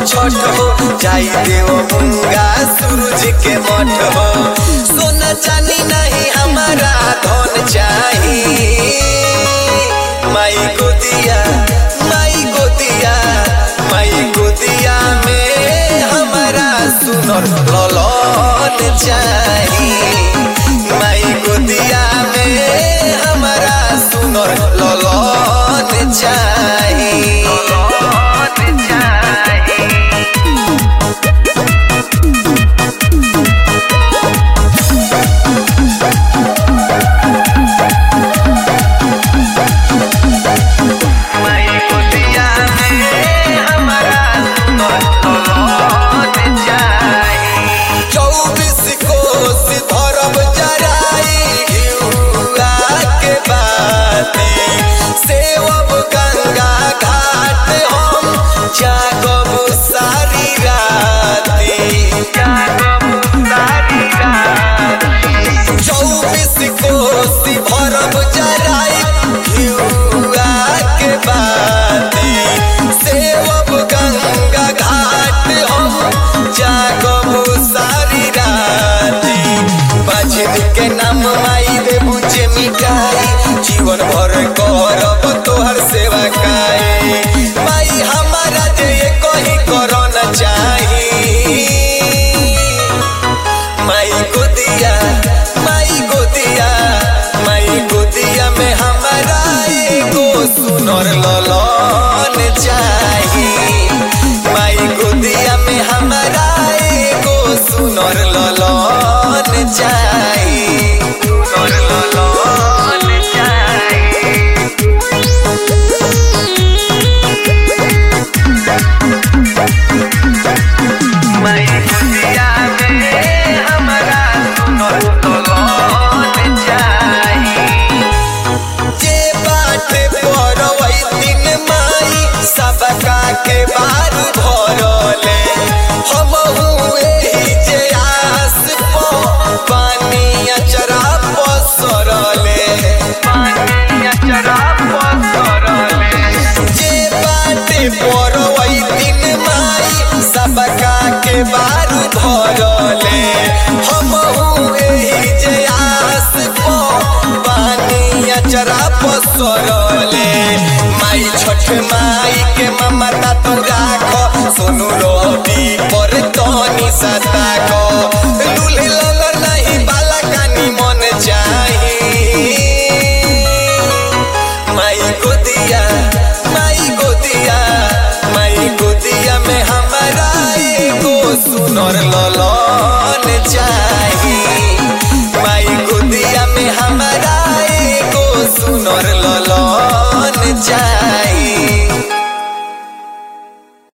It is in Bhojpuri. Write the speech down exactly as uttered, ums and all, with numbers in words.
छठ हो जाई देव मुंगा सूरज के मठ हो। सोना चांदी नहीं हमारा धन चाहिए। माई गोदिया माई गोदिया माई गोदिया में हमारा सुनर ललन चाहिए। माई गोदिया में हमारा सुनर ललन चाहिए। के नाम माई दे बुझे मिठाई जीवन भर करब तोहर सेवा काए। माई हमारा जे कहीं करना चाही। माई गोदिया माई गोदिया माई गोदिया में हमारा एगो सुनर ललन चाही। माई गोदिया में हमारा एगो सुनर ललन चाही। के बार भरले हम हुए जे आस पो पानी अचरा पसरले पानी अचरा पसरले जे बाटे परवई दिन माई सबका के बार भरले हम हुए जे आस पो पानी अचरा पसरले। माई छठ माई के ममता तू राख सोनू रवि पर तनी सताक।